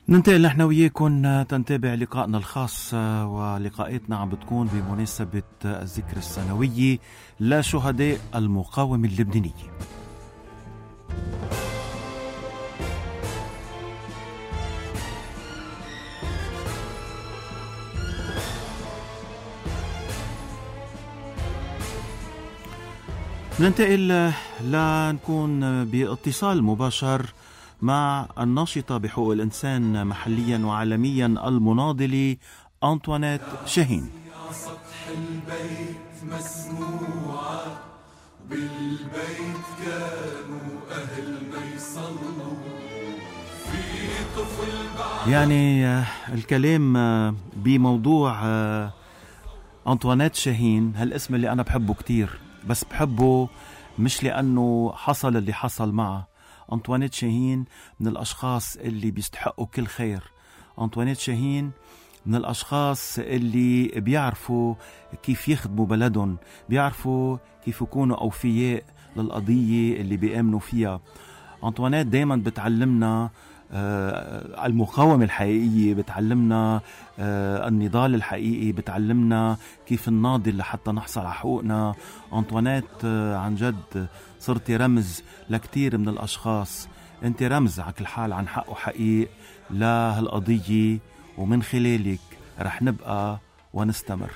ننتقل نحن وياكم تنتابع لقائنا الخاص، ولقاءاتنا عم بتكون بمناسبة الذكرى السنوية لشهداء المقاومة اللبنانية. ننتقل لنكون باتصال مباشر مع الناشطة بحقوق الإنسان محليا وعالميا المناضلة أنطوانيت شاهين. سطح البيت مسموعة بالبيت كانوا أهلنا يصلوا في طفل يعني الكلام بموضوع أنطوانيت شاهين، هالاسم اللي أنا بحبه كتير، بس بحبه مش لأنه حصل اللي حصل معه. أنطوانيت شاهين من الأشخاص اللي بيستحقوا كل خير. أنطوانيت شاهين من الأشخاص اللي بيعرفوا كيف يخدموا بلدهم، بيعرفوا كيف يكونوا أوفياء للقضية اللي بيآمنوا فيها. أنطوانيت دايما بتعلمنا المقاومة الحقيقية، بتعلمنا النضال الحقيقي، بتعلمنا كيف نناضل لحتى نحصل على حقوقنا. أنطوانيت عن جد صرتي رمز لكتير من الأشخاص، أنت رمز على كل حال عن حق وحقيق لهالقضية، ومن خلالك رح نبقى ونستمر.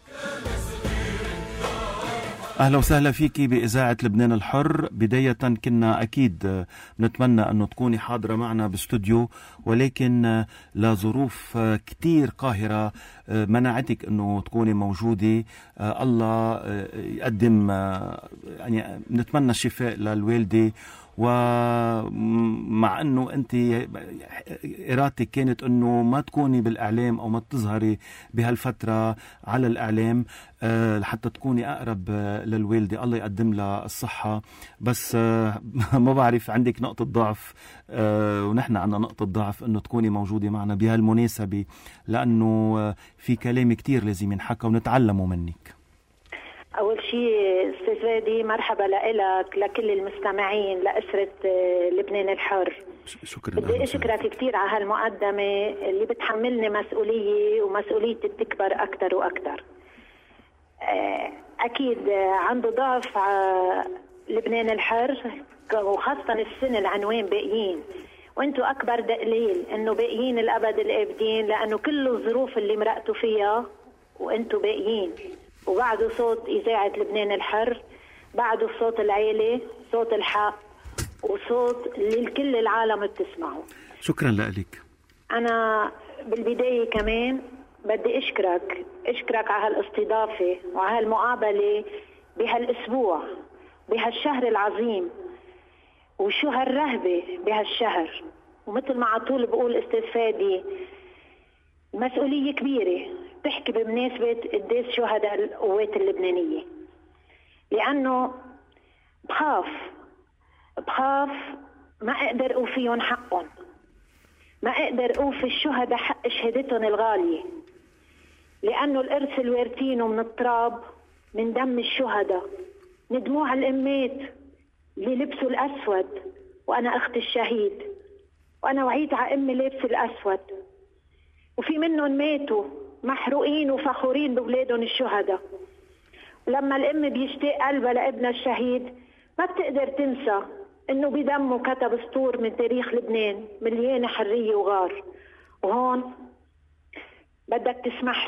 أهلا وسهلا فيكي بإذاعة لبنان الحر. بداية كنا أكيد نتمنى أنه تكوني حاضرة معنا باستوديو، ولكن لظروف كتير قاهرة منعتك أنه تكوني موجودة. الله يقدم، يعني نتمنى الشفاء للوالدة، ومع أنه أنت إرادتك كانت أنه ما تكوني بالإعلام أو ما تظهري بهالفترة على الإعلام لحتى تكوني أقرب للوالدة، الله يقدم لها الصحة. بس ما بعرف، عندك نقطة ضعف ونحن عندنا نقطة ضعف أنه تكوني موجودة معنا بهالمناسبة، لأنه في كلام كتير لازم ينحكى ونتعلمه منك. أول شيء أستاذ فادي، مرحبا لك لكل المستمعين لأسرة لبنان الحر. شكرا. بدي أشكرك كتير على هالمقدمة اللي بتحملني مسؤولية، ومسؤوليتي بتكبر أكتر وأكتر. أكيد عنده ضعف لبنان الحر، وخاصة السنة العنوان باقيين، وانتوا أكبر دليل أنه باقيين الأبد الآبدين، لأنه كل الظروف اللي مرقتوا فيها وانتوا باقيين، وبعده صوت إذاعة لبنان الحر، بعده صوت العيلة، صوت الحق، وصوت اللي كل العالم بتسمعه. شكرا لك. أنا بالبداية كمان بدي أشكرك على هالاستضافة وعلى هالمقابلة بهالأسبوع، بهالشهر العظيم، وشو هالرهبة بهالشهر. ومثل ما عطول بقول أستاذ فادي، مسؤولية كبيرة تحكي بمناسبة قديش شهداء القوات اللبنانية، لأنه بخاف ما أقدر أوفيهم حقهم، ما أقدر أوفي الشهداء حق شهادتهم الغالية، لأنه الإرث الوارثينه من التراب، من دم الشهداء، من دموع الأمات اللي لبسوا الأسود، وأنا أخت الشهيد، وأنا وعيت على أمي لابس الأسود، وفي منهم ماتوا محروقين وفخورين بولادهم الشهداء. ولما الأم بيشتاق قلبها لابنها الشهيد، ما بتقدر تنسى إنه بدمه كتب سطور من تاريخ لبنان مليانة حرية وغار. وهون بدك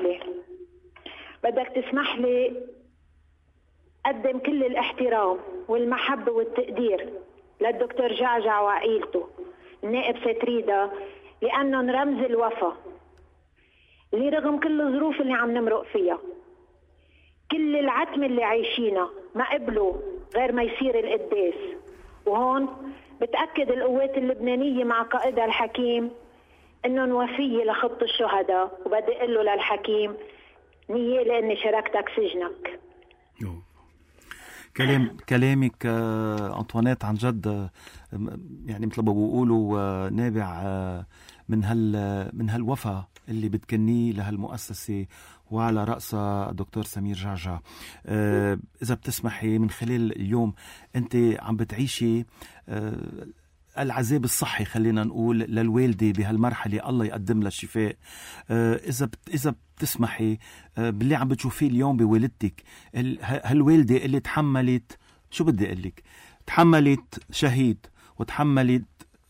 تسمح لي أقدم كل الاحترام والمحبة والتقدير للدكتور جعجع وعائلته، النائب ستريدا، لأنهم رمز الوفا، اللي رغم كل الظروف اللي عم نمرق فيها، كل العتم اللي عايشينها، ما قبلوا غير ما يصير القداس. وهون بتأكد القوات اللبنانية مع قائدها الحكيم انهم وفية لخط الشهداء، وبدي اقول له للحكيم نية لاني شاركتك سجنك. كلامك أنطوانيت عن جد يعني مثل ما بيقولوا نابع من هالوفا اللي بتكنيه لهالمؤسسة، وعلى رأسها الدكتور سمير جعجع. إذا بتسمحي، من خلال اليوم أنت عم بتعيشي العذاب الصحي خلينا نقول للوالدة بهالمرحلة، الله يقدم لها الشفاء. إذا بتسمحي باللي عم بتشوفيه اليوم بوالدتك، هالوالدة اللي تحملت، شو بدي أقولك، تحملت شهيد وتحملت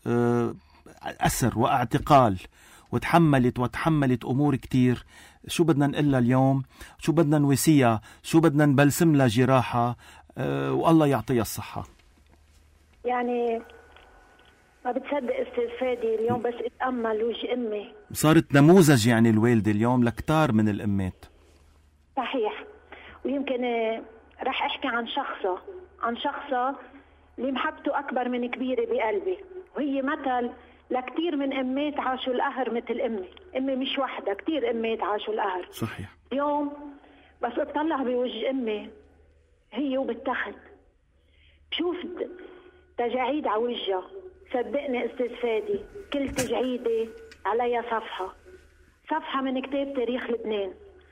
أسر واعتقال وتحملت أمور كتير. شو بدنا نقلها اليوم؟ شو بدنا نواسيها؟ شو بدنا نبلسم لها جراحة؟ والله يعطيها الصحة. يعني ما بتصدق استاذ فادي، اليوم بس اتأمل وجه أمي، صارت نموذج يعني الوالدة اليوم لكتار من الأمات. صحيح. ويمكن رح أحكي عن شخصة اللي محبته أكبر من كبيرة بقلبي، وهي مثل لكتير من أمات عاشوا القهر مثل أمي مش واحدة، كتير أمات عاشوا القهر. صحيح. اليوم بس اطلع بوجه أمي هي وبالتخت بشوف تجاعيد على وجهها. صدقني استاذ فادي، كل تجعيدة عليها صفحة من كتاب تاريخ لبنان،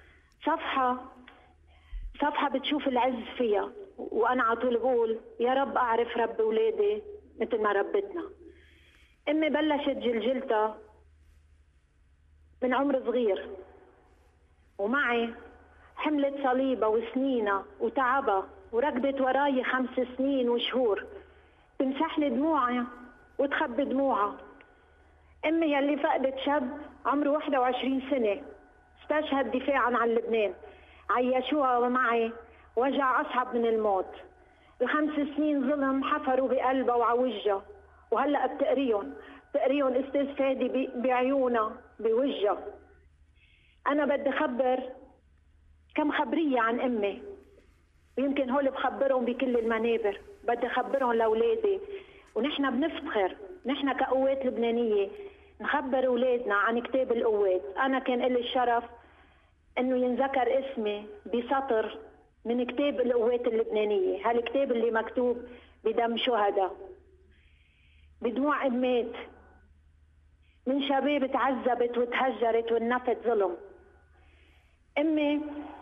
صفحة بتشوف العز فيها. وأنا على طول بقول يا رب أعرف رب أولادي مثل ما ربتنا. أمي بلشت جلجلتها من عمر صغير، ومعي حملت صليبة وسنينة وتعبها، وركضت وراي 5 سنين وشهور تمسح لي دموعي وتخبي دموعها. أمي يلي فقدت شاب عمره 21 سنة استشهد دفاعا عن لبنان، عيشوها ومعي وجع أصعب من الموت. ال5 سنين ظلم حفروا بقلبها وعوجها، وهلأ بتقريهم استاذ فادي بعيونها بوجهها. أنا بدي خبر كم خبرية عن أمي، ويمكن هول بخبرهم بكل المنابر، بدي خبرهم لأولادي. ونحن بنفتخر، نحن كقوات لبنانية نخبر أولادنا عن كتاب القوات. أنا كان لي الشرف أنه ينذكر اسمي بسطر من كتاب القوات اللبنانية، هالكتاب اللي مكتوب بدم شهداء، بدموع أمات من شباب تعذبت وتهجرت والنفط ظلم. أمي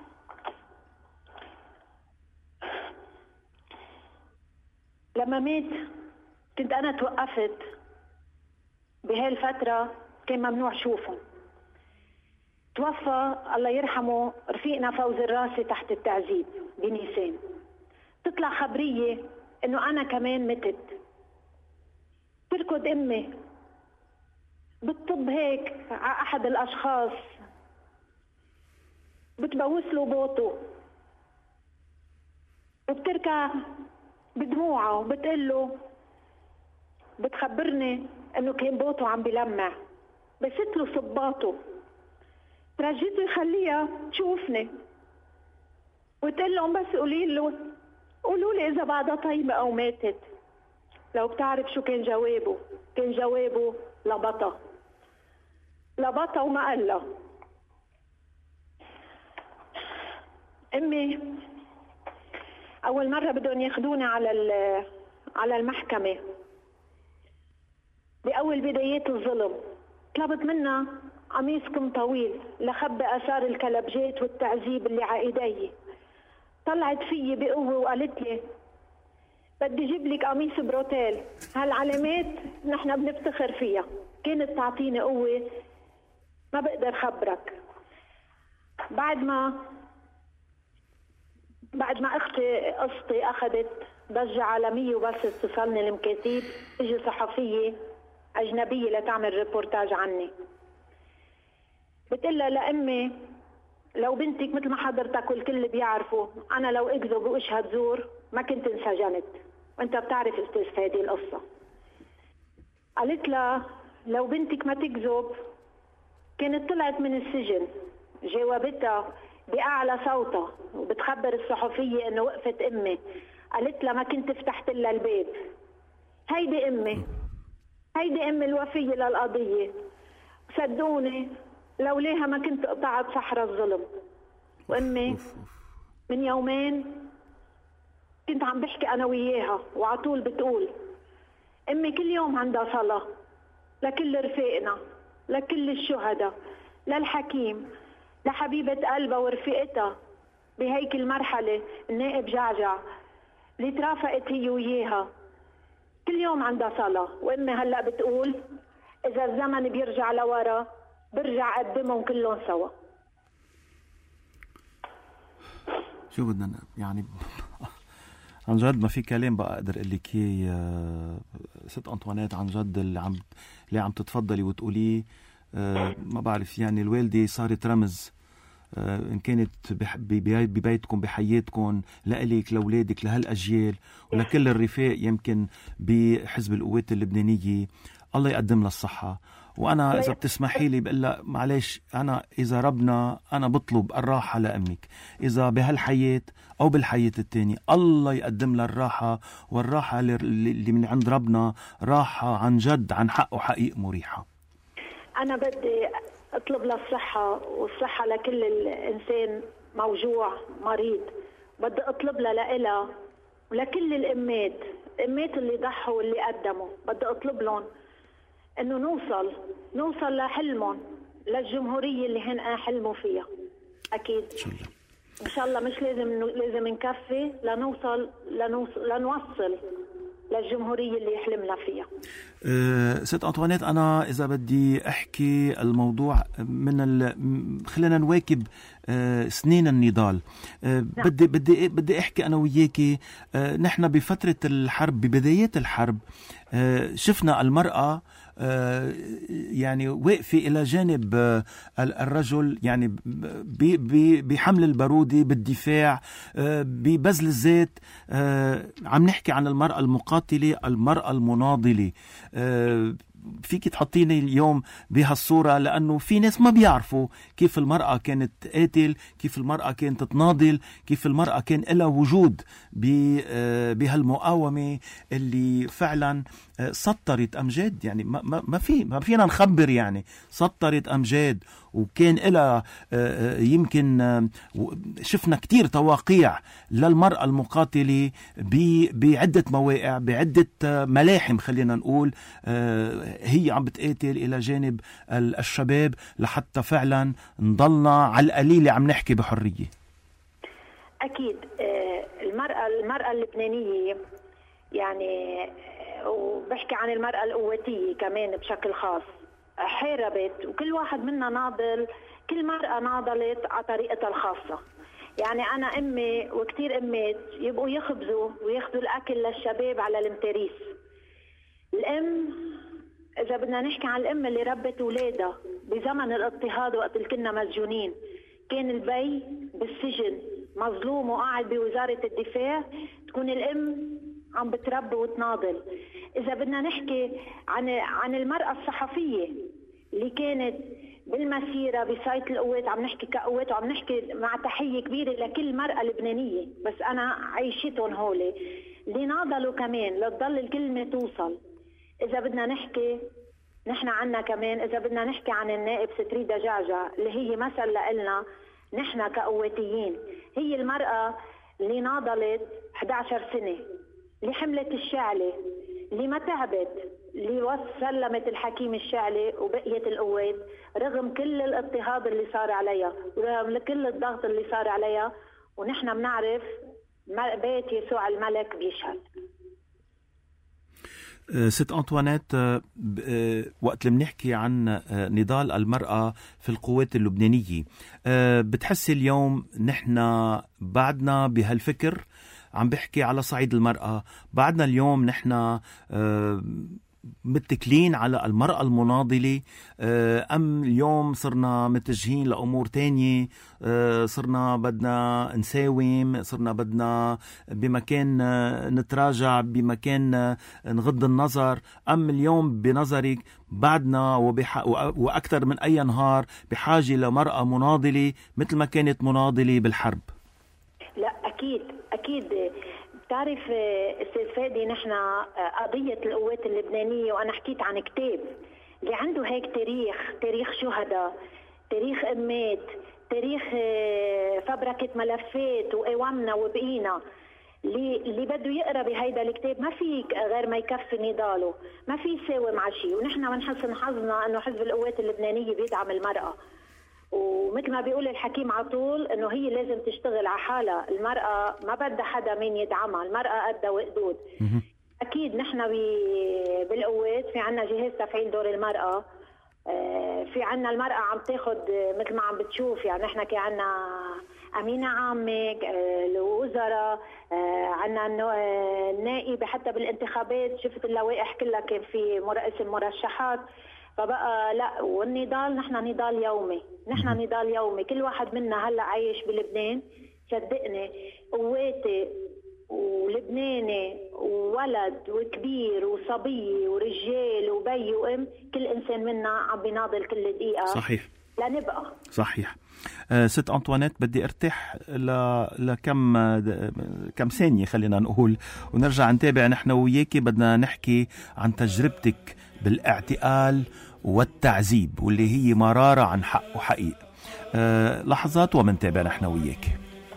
لما مات كنت أنا توقفت بهالفترة، كان ممنوع شوفهم. توفى الله يرحمه رفيقنا فوز الراسي تحت التعذيب بنيسان. تطلع خبرية إنه أنا كمان متت. تركض أمي بتطب هيك على أحد الأشخاص، بتبوس له بوطه وبتركع بدموعه وبتقله، بتخبرني انه كان بوطه عم بلمع، بست له صباطه، ترجيته يخليها تشوفني وتقول لهم بس قولوا لي اذا بعدها طيبه او ماتت. لو بتعرف شو كان جوابه، كان جوابه لبطه وما قال له. امي اول مره بدهم ياخذوني على المحكمه باول بدايات الظلم، طلبت منها قميص كم طويل لخبي اثار الكلبجات والتعذيب اللي على ايدي. طلعت فيي بقوه وقالت لي بدي اجيب لك قميص بروتيل، هالعلامات نحن بنفتخر فيها. كانت تعطيني قوه ما بقدر خبرك. بعد ما اختي قصتي اخذت ضجه عالميه وبس اتصلني المكاتيب، اجي صحفيه اجنبيه لتعمل ريبورتاج عني. بتقلها لامي لو بنتك مثل ما حضرتك والكل بيعرفوا، انا لو اكذب واشهد زور ما كنت انسجنت، وانت بتعرف استاذ فادي القصه. قالت لها لو بنتك ما تكذب كانت طلعت من السجن. جاوبتها بأعلى صوتها وبتخبر الصحفية انه وقفت امي، قالت لها ما كنت فتحت لها الباب. هيدي امي الوفية للقضية. صدقوني لولاها ما كنت قطعت صحراء الظلم. وامي من يومين كنت عم بحكي انا وياها وعطول بتقول امي كل يوم عندها صلاة لكل رفيقنا، لكل الشهداء، للحكيم، لحبيبة قلبها ورفيقتها بهيك المرحلة النائب جعجع اللي ترافقت هي وياها كل يوم عندها صلاة. وأمي هلأ بتقول إذا الزمن بيرجع لورا برجع أقدمهم كلهم سوا. شو بدنا يعني عن جد ما في كلام بقى أقدر أقول لك ست أنطوانيت. عن جد اللي عم تتفضلي وتقوليه ما بعرف يعني الوالدة صارت رمز إن كانت ببيتكم بحياتكم لإلك لأولادك لهالأجيال ولكل الرفاق يمكن بحزب القوات اللبنانية. الله يقدم لها الصحة. وأنا إذا بتسمحي لي بقول لها معلش، أنا إذا ربنا أنا بطلب الراحة لأمك، إذا بهالحياة أو بالحياة التانية الله يقدم لها الراحة، والراحة اللي من عند ربنا راحة عن جد عن حق وحقيق مريحة. أنا بدي أطلب لها الصحة، والصحة لكل الإنسان موجوع مريض. بدي أطلب لها لإلها ولكل الأمات اللي ضحوا واللي قدموا. بدي أطلب لهم إنه نوصل لحلمهم، للجمهورية اللي هن حلموا فيها. أكيد إن شاء الله مش لازم نكفي لنوصل للجمهورية اللي يحلمنا فيها. ست أنطوانيت، أنا إذا بدي أحكي الموضوع خلينا نواكب سنين النضال. بدي أحكي أنا وياكي. نحن بفترة الحرب، ببدايات الحرب، شفنا المرأة يعني واقفة إلى جانب الرجل، يعني بحمل البارودة، بالدفاع، ببذل الذات. عم نحكي عن المرأة المقاتلة، المرأة المناضلة. فيك تحطيني اليوم بهالصورة، لأنه في ناس ما بيعرفوا كيف المرأة كانت تقاتل، كيف المرأة كانت تناضل، كيف المرأة كان لها وجود بهالمقاومة اللي فعلا سطرت أمجاد. يعني ما فينا نخبر، يعني سطرت أمجاد، وكان لها يمكن شفنا كتير تواقيع للمرأة المقاتلة بعدة مواقع، بعدة ملاحم. خلينا نقول هي عم بتقاتل إلى جانب الشباب لحتى فعلا نضلنا على القليل عم نحكي بحرية. أكيد المرأة اللبنانية، يعني وبحكي عن المرأة القواتية كمان بشكل خاص، حاربت، وكل واحد منا ناضل، كل مرأة ناضلت على طريقتها الخاصة. يعني أنا أمي وكتير أمات يبقوا يخبزوا وياخذوا الأكل للشباب على المتاريس. الأم، إذا بدنا نحكي عن الأم اللي ربت أولادها بزمن الاضطهاد وقت اللي كنا مسجونين، كان البي بالسجن مظلوم وقاعد بوزارة الدفاع، تكون الأم عم بتربي وتناضل. إذا بدنا نحكي عن المرأة الصحفية اللي كانت بالمسيرة بسايت القوات، عم نحكي كقوات، وعم نحكي مع تحية كبيرة لكل مرأة لبنانية، بس أنا عيشتهم هولي اللي ناضلوا كمان لتضل الكلمة توصل. إذا بدنا نحكي نحن عنا كمان، إذا بدنا نحكي عن النائب ستريدة جعجع اللي هي مثل لنا نحن كقواتيين، هي المرأة اللي ناضلت 11 سنة، اللي حملت الشعلة، اللي ما تعبت، اللي سلمت الحكيم الشعلي وبقية القوات رغم كل الاضطهاد اللي صار عليها ورغم كل الضغط اللي صار عليها. ونحن بنعرف بيت يسوع الملك بيشهد. ست أنطوانيت، وقت اللي بنحكي عن نضال المرأة في القوات اللبنانية، بتحسي اليوم نحن بعدنا بهالفكر؟ عم بحكي على صعيد المرأة، بعدنا اليوم نحن متكلين على المرأة المناضلة، أم اليوم صرنا متجهين لأمور تانية؟ صرنا بدنا نساوم، صرنا بدنا بمكان نتراجع، بمكان نغض النظر، أم اليوم بنظرك بعدنا وأكثر من أي نهار بحاجة لمرأة مناضلة مثل ما كانت مناضلة بالحرب؟ لا أكيد بتعرف أستاذ فادي، نحن قضية القوات اللبنانية، وأنا حكيت عن كتاب اللي عنده هيك تاريخ شهداء، تاريخ أمات، تاريخ فبركة ملفات وقوامنا وبقينا. اللي بده يقرأ بهيدا الكتاب ما في غير ما يكفي نضاله، ما في يساوي مع شيء. ونحن من حسن حظنا أنه حزب القوات اللبنانية بيدعم المرأة، ومثل ما بيقول الحكيم عطول انه هي لازم تشتغل على حالها. المرأة ما بدها حدا مين يدعمها، المرأة قدها وقدود. أكيد نحن بالقوات في عنا جهاز تفعيل دور المرأة. في عنا المرأة عم تاخد مثل ما عم بتشوف، يعني نحن كي عنا أمينة عامة، الوزراء، عنا النائبة، حتى بالانتخابات شفت اللوائح كلها كان في اسم مرشحات. فبقى لا، والنضال نحن نضال يومي، نحن نضال يومي. كل واحد منا هلا عايش بلبنان، صدقني قواتي ولبناني وولد وكبير وصبي ورجال وبي وام، كل انسان منا عم بيناضل كل دقيقه. صحيح. لنبقى صحيح. ست أنطوانيت، بدي ارتاح كم ثانية خلينا نقول، ونرجع نتابع نحن وياكي. بدنا نحكي عن تجربتك بالاعتقال والتعذيب، واللي هي مرارة عن حق وحقيق. لحظات ومنتابع نحن وياكي.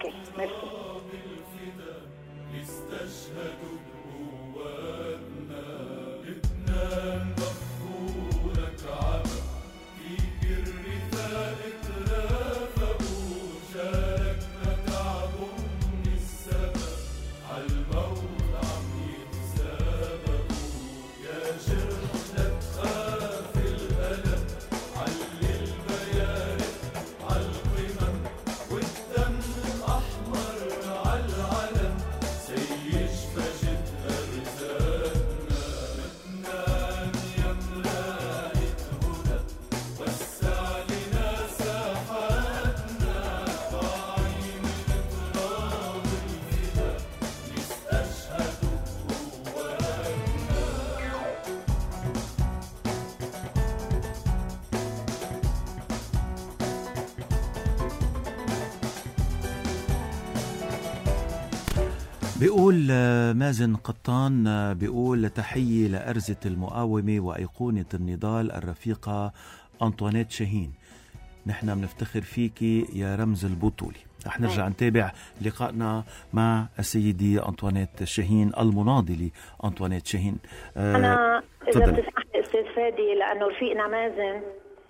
بيقول مازن قطان، بيقول تحية لأرزة المقاومة وأيقونة النضال الرفيقة أنطوانيت شاهين. نحن بنفتخر فيكي يا رمز البطولة. رح نرجع نتابع لقائنا مع السيدة أنطوانيت شاهين، المناضلة أنطوانيت شاهين. أنا إذا بتسمح لي أستاذ فادي، لأنه رفيقنا مازن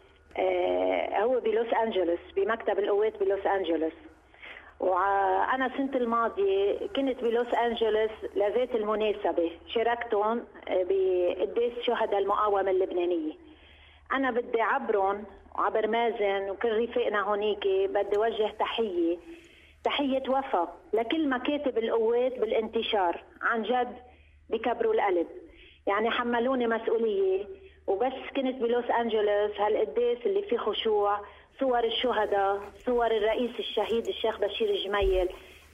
هو بلوس أنجلوس، بمكتب القوات بلوس أنجلوس، وأنا السنة الماضية كنت بلوس أنجلوس لذات المناسبة، شاركتهم بقداس شهداء المقاومة اللبنانية. أنا بدي عبرهم وعبر مازن وكل رفيقنا هونيكي بدي وجه تحية وفا لكل مكاتب القوات بالانتشار. عن جد بكبروا القلب، يعني حملوني مسؤولية. وبس كنت بلوس أنجلوس هالقداس اللي فيه خشوع، صور الشهداء، صور الرئيس الشهيد الشيخ بشير الجميل،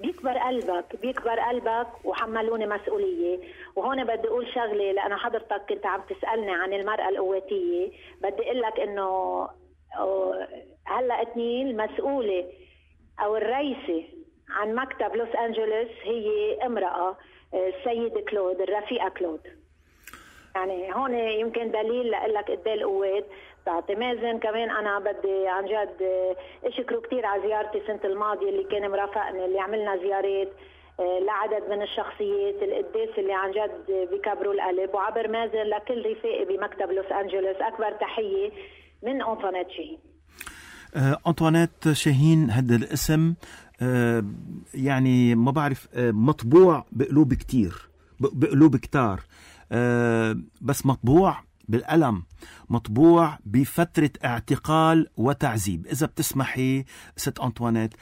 بيكبر قلبك وحملوني مسؤولية. وهون بدي أقول شغلة، لأنه حضرتك كنت عم تسألني عن المرأة القواتية. بدي أقول لك إنه هلأ اتنين المسؤولة أو الرئيسة عن مكتب لوس أنجلوس هي امرأة، السيدة كلود، الرفيقة كلود. يعني هون يمكن دليل لقلك قد ايه القوات بتعطي. مازن كمان أنا بدي عن جد أشكره كتير على زيارتي السنة الماضية اللي كان مرافقني، اللي عملنا زيارات لعدد من الشخصيات القداس اللي عن جد بيكبروا القلب. وعبر مازن لكل رفاقي بمكتب لوس أنجلوس أكبر تحية من أنطوانيت شاهين. أنطوانيت شاهين، هذا الاسم يعني ما بعرف، مطبوع بقلوب كتير، بقلوب كتار، بس مطبوع بالألم، مطبوع بفترة اعتقال وتعذيب. إذا بتسمحي ست أنطوانيت،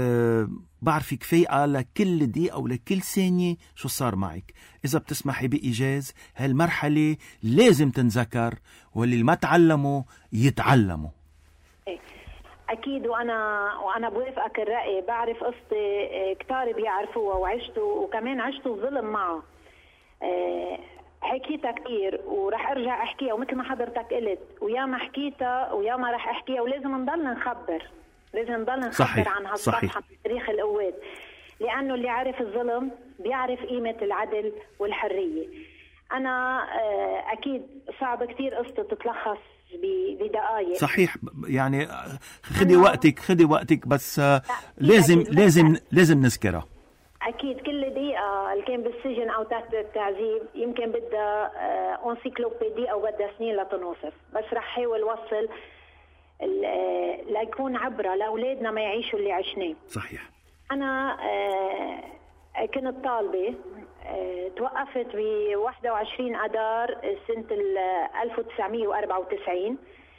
بعرفك فايقة لكل دقيقة ولكل ثانية شو صار معك. إذا بتسمحي بإيجاز، هالمرحلة لازم تنذكر، واللي ما تعلموا يتعلموا. أكيد، وأنا بوافقك الرأي. بعرف قصتي كتار بيعرفوها وعشته، وكمان عشته الظلم معه. حكيتها كتير ورح أرجع أحكيها، ومثل ما حضرتك قلت ويا ما حكيتها ويا ما رح أحكيها، ولازم نضل نخبر، صحيح. عن هالصفحة في تاريخ القوات، لأنه اللي عارف الظلم بيعرف قيمة العدل والحرية. أنا أكيد صعب كتير قصة تتلخص بدقائق. صحيح، يعني خدي وقتك بس لازم نذكرها. أكيد كل دقيقة اللي كان بالسجن أو تحت التعذيب يمكن بدها أنسيكلوبيدي أو بدها سنين لتنوصف، بس رح حاول وصل ليكون عبرة لأولادنا ما يعيشوا اللي عشناه. صحيح. أنا كنت طالبة توقفت ب 21 أدار سنة 1994.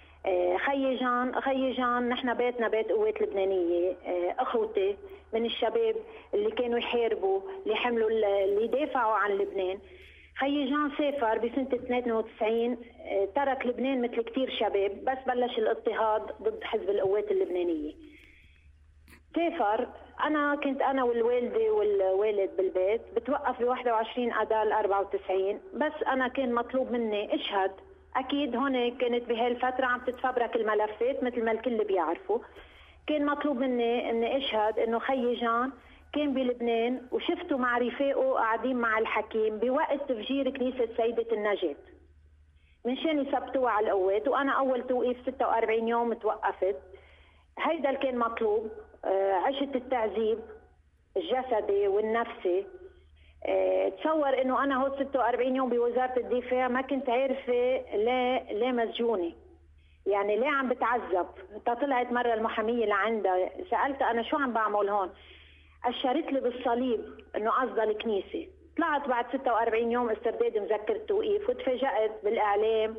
خيي جان نحن بيتنا بيت قوات لبنانية، أخوتي من الشباب اللي كانوا يحاربوا، اللي حملوا، اللي دافعوا عن لبنان. خيي جان سافر بسنة 92، ترك لبنان مثل كتير شباب، بس بلش الاضطهاد ضد حزب القوات اللبنانية. سافر، كنت أنا والوالدة والوالد بالبيت، بتوقف ب 21 أدار 94، بس أنا كان مطلوب مني أشهد. أكيد هون كانت بهالفترة عم تتفبرك الملفات مثل ما الكل بيعرفوا. كان مطلوب مني أني أشهد أنه خيي جان كان بلبنان وشفته مع رفاقه قاعدين مع الحكيم بوقت تفجير كنيسة سيدة النجاة، منشان يثبتوها على القوات. وأنا أول توقيف 46 يوم توقفت. هيدا اللي كان مطلوب. عشت التعذيب الجسدي والنفسي. تصور انه انا هو 46 يوم بوزارة الدفاع ما كنت عارفة ليه مسجونة، يعني ليه عم بتعذب. طلعت مرة المحامية لعندها، سألتها انا شو عم بعمل هون، اشرت لي بالصليب انه قصدها الكنيسة. طلعت بعد 46 يوم استرداد مذكرة توقيف، وتفاجأت بالاعلام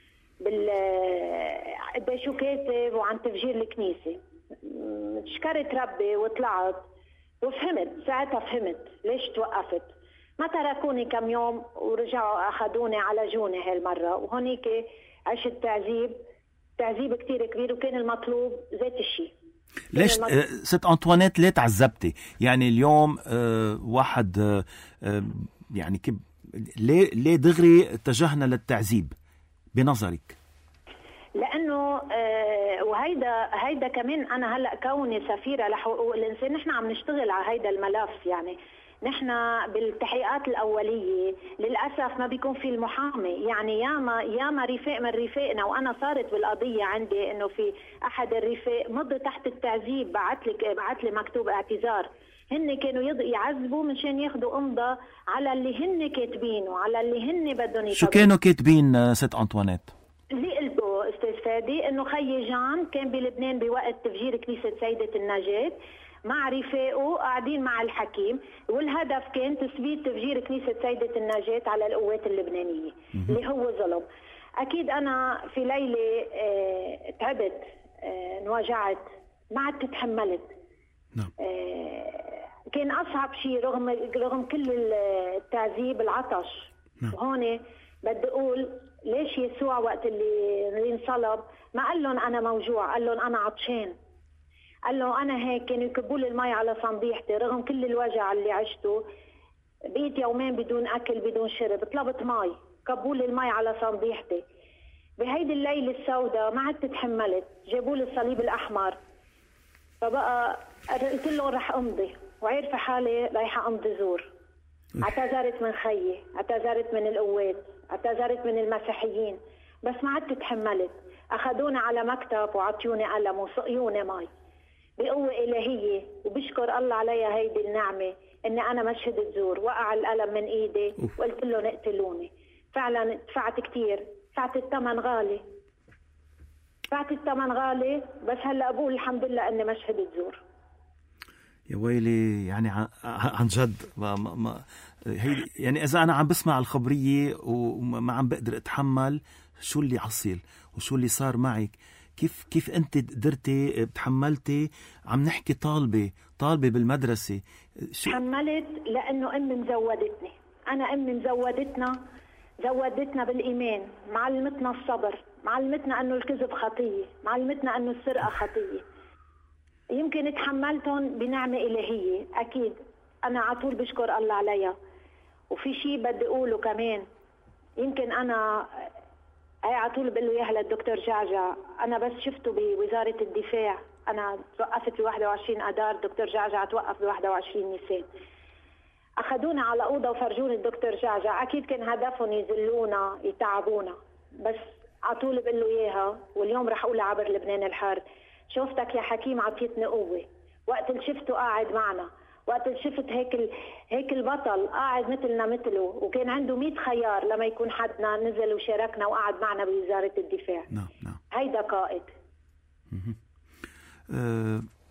قد شو كاتب وعن تفجير الكنيسة. شكرت ربي وطلعت وفهمت، ساعتها فهمت ليش توقفت. ما تركوني كم يوم ورجعوا أخذوني على جوني هالمرة، وهونيك عشت تعذيب كتير كبير، وكان المطلوب ذات الشيء. ليش ست أنطوانيت ليه تعذبتي؟ يعني اليوم واحد يعني ليه دغري اتجهنا للتعذيب بنظرك؟ لأنه وهيدا كمان أنا هلأ كوني سفيرة لحقوق الإنسان، نحن عم نشتغل على هيدا الملف. يعني نحن بالتحقيقات الأولية للأسف ما بيكون في المحامي. يعني ياما رفاق من رفاقنا، وأنا صارت بالقضية عندي إنه في أحد الرفاق مضى تحت التعذيب، بعت لي مكتوب اعتذار. هن كانوا يعذبوا منشان ياخدوا أمضى على اللي هن كاتبينه، على اللي هن بدهم. شو كانوا كاتبين ست أنطوانيت؟ اللي قلته استاذ فادي انه خيي جان كان بلبنان بوقت تفجير كنيسة سيدة النجاة مع رفاقه قاعدين مع الحكيم، والهدف كان تثبيت تفجير كنيسة سيدة النجاة على القوات اللبنانية اللي هو ظلم. اكيد انا في ليلة تعبت، انوجعت، ما عدت تحملت. كان اصعب شيء رغم كل التعذيب العطش. وهون بدي اقول ليش يسوع وقت اللي انصلب ما قال لهم انا موجوع، قال لهم انا عطشان. قال له انا هيك كانوا يكبوا لي المي على صنديحتي رغم كل الوجع اللي عشته. بقيت يومين بدون اكل بدون شرب، طلبت مي، كبوا لي المي على صنديحتي. بهيدي الليله السوداء ما عدت تحملت، جابوا لي الصليب الاحمر. فبقى قلت لهم رح امضي، وعارفه حالي رايحه امضي زور. اعتذرت من خيي، اعتذرت من القوات، اعتذرت من المسيحيين، بس ما عدت تحملت. اخذوني على مكتب وعطيوني قلم وسقيوني مي بقوة إلهية، وبشكر الله عليها هيدي النعمة إني أنا مشهد زور. وقع القلم من إيدي وقلت له اقتلوني. فعلا دفعت كتير، دفعت الثمن غالي، بس هلا بقول الحمد لله إني مشهد زور. يا ويلي، يعني عن جد يعني إذا أنا عم بسمع الخبرية وما عم بقدر أتحمل شو اللي حصل وشو اللي صار معك. كيف أنت قدرتي تحملتي؟ عم نحكي طالبة بالمدرسة. تحملت لأنه أمي مزودتني. أنا أمي زودتنا بالإيمان، معلمتنا الصبر، معلمتنا أنه الكذب خطية، معلمتنا أنه السرقة خطية. يمكن تحملتهم بنعمة إلهية. أكيد أنا عطول بشكر الله عليها. وفي شيء بدي أقوله كمان، يمكن أنا عطول بقول له إياها للدكتور جعجع. أنا بس شفته بوزارة الدفاع، أنا توقفت ب 21 أدار، دكتور جعجع توقف ب 21 نيسان. أخذونا على أوضة وفرجوني الدكتور جعجع. أكيد كان هدفهم يذلونا يتعبونا، بس عطول بقول له إياها، واليوم رح أقولها عبر لبنان الحر. شوفتك يا حكيم عطيتني قوة وقت اللي شفته قاعد معنا، وقت اللي شفت هيك البطل قاعد مثله، وكان عنده 100 خيار لما يكون حدنا نزل وشاركنا وقعد معنا بوزارة الدفاع. نعم. هيدا قائد.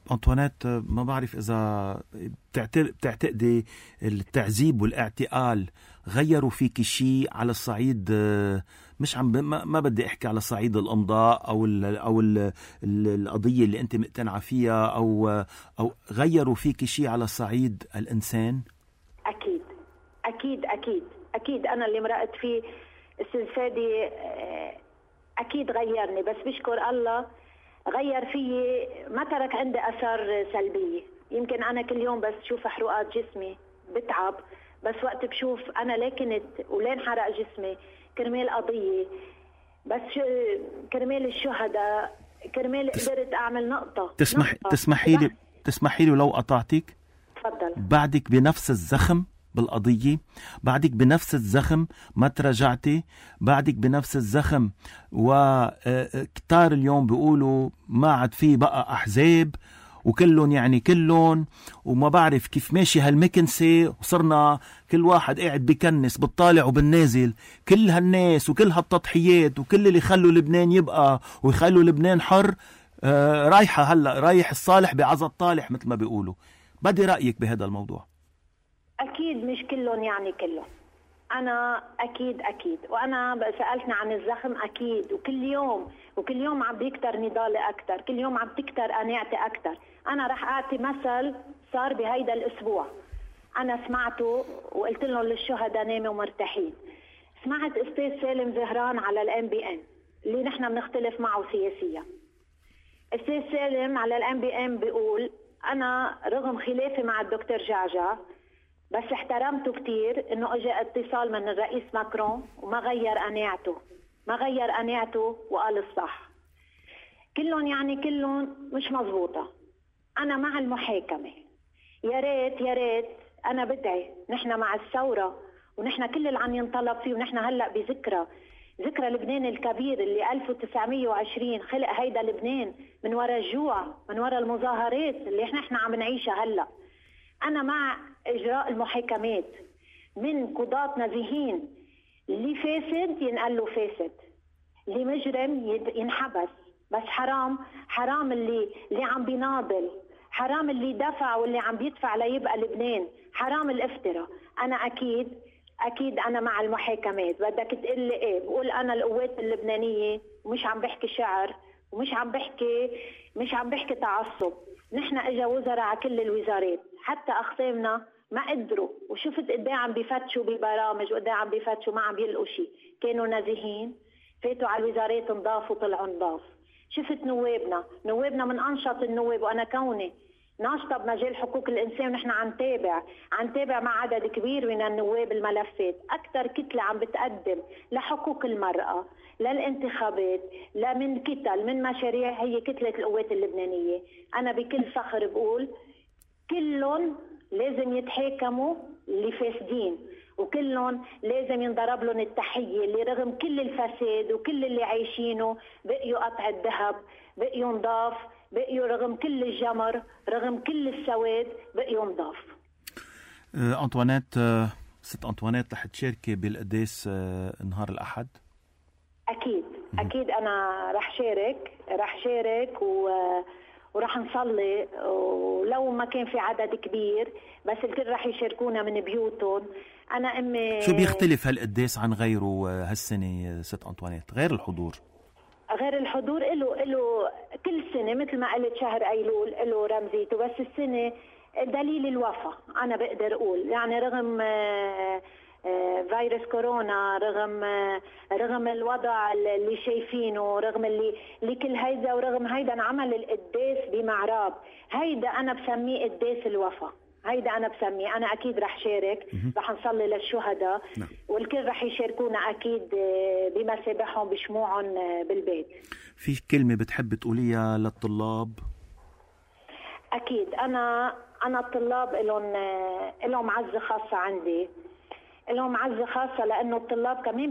أنطوانيت، ما بعرف إذا بتعتقدي التعذيب والاعتقال غيروا فيك شيء على الصعيد، مش ما بدي أحكي على صعيد الإمضاء أو القضية اللي أنت مقتنعة فيها، أو غيروا فيك شيء على صعيد الإنسان؟ أكيد أكيد أكيد أكيد. أنا اللي مرقت فيه أستاذ فادي أكيد غيرني، بس بشكر الله غير فيي، ما ترك عندي أثار سلبية. يمكن أنا كل يوم بس شوف حروقات جسمي بتعب، بس وقت بشوف أنا ليه كنت ولين حرق جسمي كرمال قضية، بس كرمال الشهداء، كرمال قدرت أعمل نقطة. تسمحي لي لو قطعتك؟ تفضل. بعدك بنفس الزخم بالقضية، بعدك بنفس الزخم، ما تراجعتي، بعدك بنفس الزخم. وكتار اليوم بيقولوا ما عاد فيه بقى أحزاب وكلهم يعني كلهم، وما بعرف كيف ماشي هالمكنسة، وصرنا كل واحد قاعد بكنس بالطالع وبالنازل. كل هالناس وكل هالتضحيات وكل اللي خلوا لبنان يبقى ويخلوا لبنان حر رايحة هلأ، رايح الصالح بعزة الطالح مثل ما بيقولوا. بدي رأيك بهذا الموضوع. أكيد مش كلهم يعني كلهم، أنا أكيد وأنا سألتنا عن الزخم أكيد، وكل يوم عم بيكتر نضالي أكتر، كل يوم عم تكتر قناعتي أكتر. أنا رح أعطي مثل صار بهيدا الأسبوع، أنا سمعته وقلت لهم للشهداء ناموا مرتاحين. سمعت أستاذ سالم زهران على الMBN اللي نحن بنختلف معه سياسيا. أستاذ سالم على الMBN بيقول أنا رغم خلافي مع الدكتور جعجع بس احترمته كتير انه اجى اتصال من الرئيس ماكرون وما غير قناعته وقال الصح. كلهم مش مزبوطة. انا مع المحاكمة، يا ريت انا بدعي نحن مع الثورة، ونحن كل اللي عم ينطلب فيه، ونحن هلأ بذكرى لبنان الكبير اللي 1920 خلق هيدا لبنان من وراء الجوع، من وراء المظاهرات اللي نحن عم نعيشها هلأ. أنا مع إجراء المحاكمات من قضاة نزيهين، اللي فاسد ينقل له فاسد، اللي مجرم ينحبس. بس حرام اللي عم بيناضل، حرام اللي دفع واللي عم بيدفع ليبقى لبنان، حرام الافتراء. أنا أكيد أنا مع المحاكمات. بدك تقلي إيه؟ بقول أنا القوات اللبنانية، ومش عم بحكي شعر، ومش عم بحكي تعصب. نحن اجا وزراء على كل الوزارات، حتى اخصامنا ما قدروا، وشفت قد ايه عم بيفتشوا ببرامج وقد ايه عم بيفتشوا ما عم يلقوا شيء. كانوا نزيهين، فاتوا على الوزارات نضاف وطلعوا نضاف. شفت نوابنا من انشط النواب، وانا كوني ناشطه بمجال حقوق الانسان، ونحن عم نتابع مع عدد كبير من النواب الملفات. اكثر كتله عم بتقدم لحقوق المراه، للانتخابات، من كتل، من مشاريع، هي كتله القوات اللبنانيه. انا بكل فخر بقول كلهم لازم يتحاكموا اللي فاسدين، وكلهم لازم ينضرب لهم التحيه اللي رغم كل الفساد وكل اللي عايشينه بقيوا قطع الذهب، بقيوا نضاف، بقيوا رغم كل الجمر، رغم كل السواد بقيوا نضاف. أنطوانيت، ست أنطوانيت، رح تشاركي بالقداس نهار الأحد؟ أكيد أنا رح شارك ورح نصلي، ولو ما كان في عدد كبير بس الكل رح يشاركونا من بيوتهم. أنا أمي شو بيختلف هالقداس عن غيره هالسنة ست أنطوانيت غير الحضور؟ له كل سنة مثل ما قلت شهر أيلول له رمزيته، بس السنة دليل الوفا. أنا بقدر أقول يعني رغم فيروس كورونا، رغم الوضع اللي شايفينه، رغم اللي كل هيدا، ورغم هيدا انعمل القداس بمعراب. هيدا أنا بسميه قداس الوفا، أنا أكيد رح شارك، رح نصلي للشهداء، والكل رح يشاركونا أكيد بمسابحهم بشموعهم بالبيت. في كلمة بتحب تقوليها للطلاب؟ أكيد أنا الطلاب لهم معزة خاصة عندي، لهم معزة خاصة، لأنه الطلاب كمان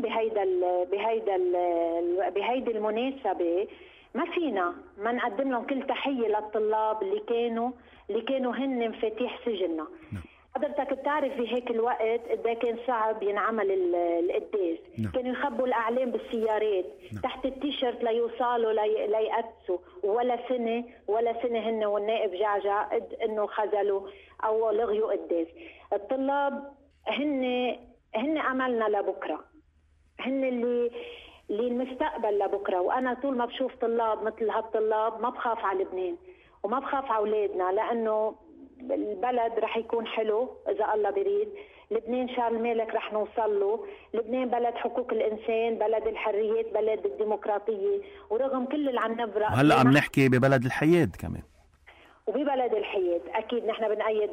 بهيدي المناسبة ما فينا ما نقدم لهم كل تحية للطلاب اللي كانوا هن مفاتيح سجننا. حضرتك بتعرف بهيك الوقت قد كان صعب ينعمل القداس. كانوا يخبوا الأعلام بالسيارات تحت التيشيرت ليوصلوا ليقدسوا، ولا سنة هن والنائب جعجع قد انه خذلوا او لغيوا قداس. الطلاب هن املنا لبكره، هن اللي المستقبل لبكره. وانا طول ما بشوف طلاب مثل هالطلاب ما بخاف على لبنان وما بخاف على اولادنا، لانه البلد رح يكون حلو إذا الله بريد. لبنان شارل مالك رح نوصل له. لبنان بلد حقوق الإنسان، بلد الحريات، بلد الديمقراطية، ورغم كل اللي عم نبرأ هلأ عم نحكي ببلد الحياد كمان، وببلد الحياد. أكيد نحن بنأيد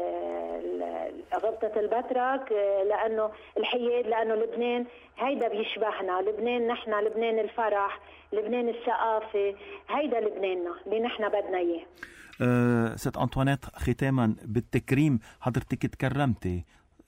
غبطة البتراك لأنه الحياد، لأنه لبنان هيدا بيشبهنا. لبنان نحن لبنان الفرح، لبنان الثقافة، هيدا لبناننا اللي نحن بدنا إياه. ست أنطوانيت، ختاما بالتكريم، حضرتك تكرمتي،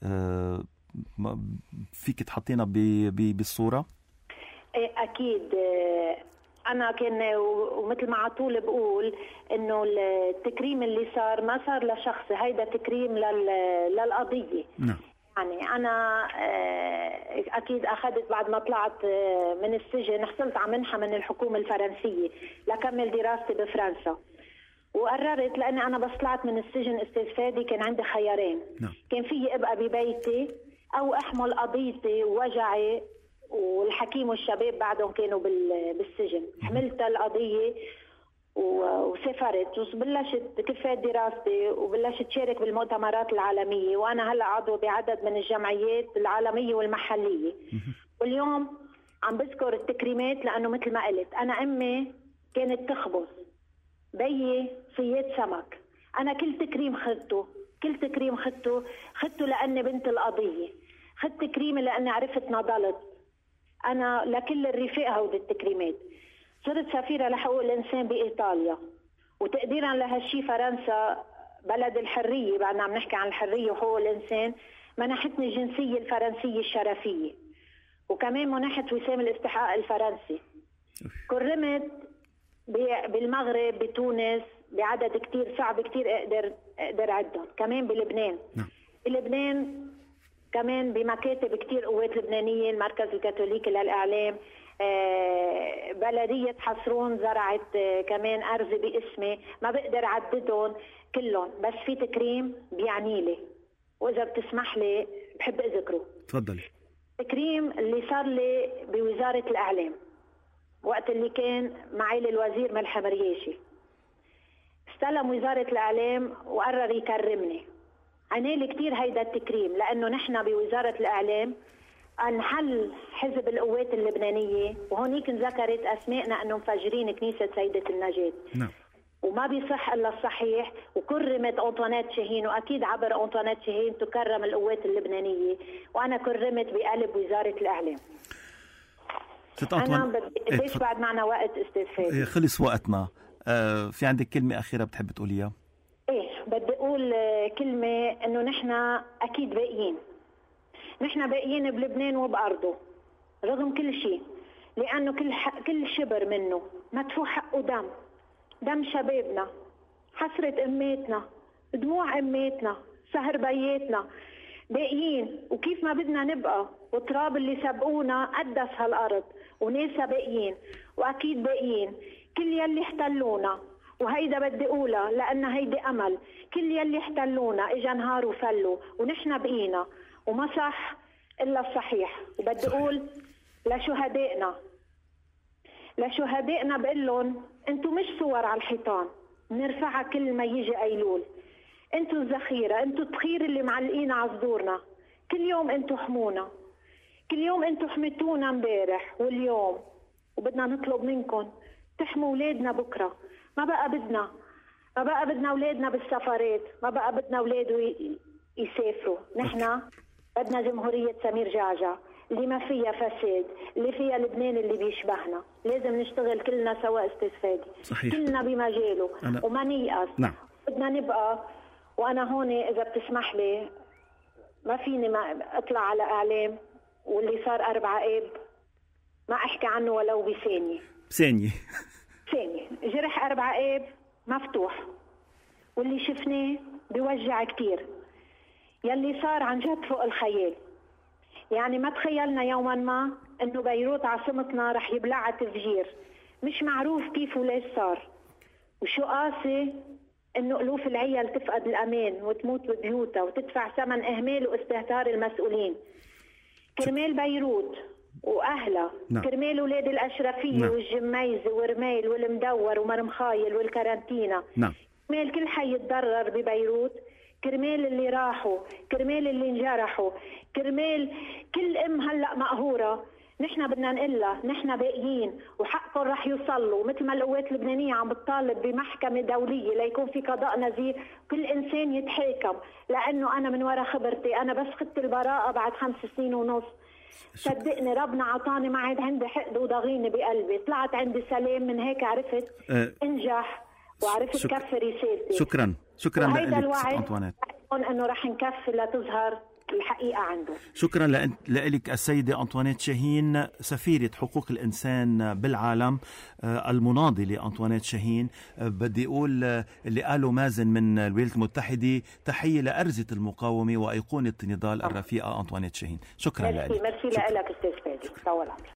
فيك تحطينا بالصورة؟ أكيد. أنا كان ومثل ما عطول بقول إنه التكريم اللي صار ما صار لشخص، هيدا تكريم للقضية. نعم. يعني أنا أكيد أخذت بعد ما طلعت من السجن، حصلت على منحة من الحكومة الفرنسية لكمل دراستي بفرنسا. وقررت لأني أنا بس طلعت من السجن أستاذ فادي كان عندي خيارين. كان فيي أبقى ببيتي أو أحمل قضيتي ووجعي، والحكيم والشباب بعدهم كانوا بالسجن. حملت القضية وسافرت وبلشت كفاية دراستي وبلشت شارك بالمؤتمرات العالمية، وأنا هلأ عضو بعدد من الجمعيات العالمية والمحلية. واليوم عم بذكر التكريمات لأنه مثل ما قلت أنا أمي كانت تخبز، بيي صياد سمك. أنا كل تكريم خدته لأني بنت القضية. خدت تكريمي لأني عرفت نضلت. أنا لكل الرفاق هودي التكريمات. صرت سفيرة لحقوق الإنسان بإيطاليا، وتقديرا لهالشي فرنسا بلد الحرية، بعدنا عم نحكي عن الحرية وحقوق الإنسان، منحتني الجنسية الفرنسية الشرفية، وكمان منحت وسام الاستحقاق الفرنسي. كرمت بالمغرب، بتونس، بعدد كتير صعب كتير اقدر عدهم. كمان بلبنان. بلبنان كمان بمكاتب كتير قوات لبنانية، المركز الكاثوليكي للإعلام، بلدية حصرون زرعت كمان أرز باسمي. ما بقدر عددهم كلهم، بس في تكريم بيعني لي، وإذا بتسمح لي بحب أذكره. تفضلي. تكريم اللي صار لي بوزارة الإعلام وقت اللي كان معالي الوزير ملحم مرياشي. استلم وزارة الإعلام وقرر يكرمني. عنالي كتير هيدا التكريم لأنه نحن بوزارة الإعلام انحل حزب القوات اللبنانية، وهونيك انذكرت أسمائنا أنه مفجرين كنيسة سيدة النجاة. نعم. وما بيصح إلا الصحيح. وكرمت أنطوانيت شاهين، وأكيد عبر أنطوانيت شاهين تكرم القوات اللبنانية، وأنا كرمت بقلب وزارة الإعلام. أنا بديش بعد معنا وقت أستاذ فادي. خلص وقتنا. في عندك كلمة أخيرة بتحب تقوليها؟ بدي أقول كلمة إنه نحن أكيد باقيين. نحن باقيين بلبنان وبأرضه رغم كل شيء، لأنه كل شبر منه مدفوع حقه دم شبابنا، حسرة أماتنا، دموع أماتنا، سهر بياتنا. باقيين وكيف ما بدنا نبقى، وتراب اللي سبقونا قدس هالأرض، وناسا باقيين وأكيد باقيين. كل يلي احتلونا، وهيدا بدي أقولها لأن هيدي أمل، كل يلي احتلونا إجا نهار وفلوا، ونحن بقينا وما صح إلا الصحيح. وبدي أقول لشهدائنا بقول لهم أنتوا مش صور على الحيطان بنرفعها كل ما يجي أيلول. أنتوا الذخيرة، أنتوا التخير اللي معلقين على صدورنا. كل يوم أنتوا حمونا، كل يوم أنتوا حميتونا امبارح واليوم، وبدنا نطلب منكم تحموا أولادنا بكرة. ما بقى بدنا أولادنا بالسفرات، ما بقى بدنا أولاده يسافروا. نحن بدنا جمهورية سمير جعجع اللي ما فيها فساد، اللي فيها لبنان اللي بيشبهنا. لازم نشتغل كلنا سوا أستاذ فادي. صحيح. كلنا بمجاله وما نيأس. نعم. بدنا نبقى. وأنا هون إذا بتسمح لي ما فيني ما أطلع على إعلام واللي صار 4 آب ما أحكي عنه ولو بثانية. جرح 4 آب مفتوح، واللي شفناه بيوجع كتير. يلي صار عن جد فوق الخيال. يعني ما تخيلنا يوما ما انه بيروت عاصمتنا رح يبلعها تفجير، مش معروف كيف وليش صار، وشو قاسي انه الوف العيال تفقد الامان وتموت ببيوتها وتدفع ثمن اهمال واستهتار المسؤولين. كرمال بيروت واهلها، نعم. كرمال اولاد الاشرفيه، نعم. والجميزه ورميل والمدور ومرمخايل والكارنتينا، نعم. كرمال كل حي يتضرر ببيروت، كرمال اللي راحوا، كرمال اللي انجرحوا، كرمال كل ام هلا مقهوره. نحن بدنا نقلها نحن باقيين وحقكم رح يوصلوا، مثل ما القوات اللبنانيه عم بتطالب بمحكمه دوليه ليكون في قضاء نزيه، كل انسان يتحاكم. لانه انا من وراء خبرتي، انا بس خدت البراءه بعد 5 سنين ونص. صدقني ربنا عطاني، ما عاد عندي حقد وضغينه بقلبي، طلعت عندي سلام، من هيك عرفت انجح وعرفت كفي رسالتي. شكرا وهيدا لك الوعد أنطوانيت، انه رح نكفي لتظهر الحقيقة عنده. شكرا لك السيدة أنطوانيت شاهين، سفيرة حقوق الإنسان بالعالم، المناضلة لأنطوانيت شاهين. بدي أقول اللي قاله مازن من الولايات المتحدة، تحية لأرزة المقاومة وأيقونة نضال الرفيقة أنطوانيت شاهين. شكرا لك. ميرسي لك أستاذ فادي، طول عمرك.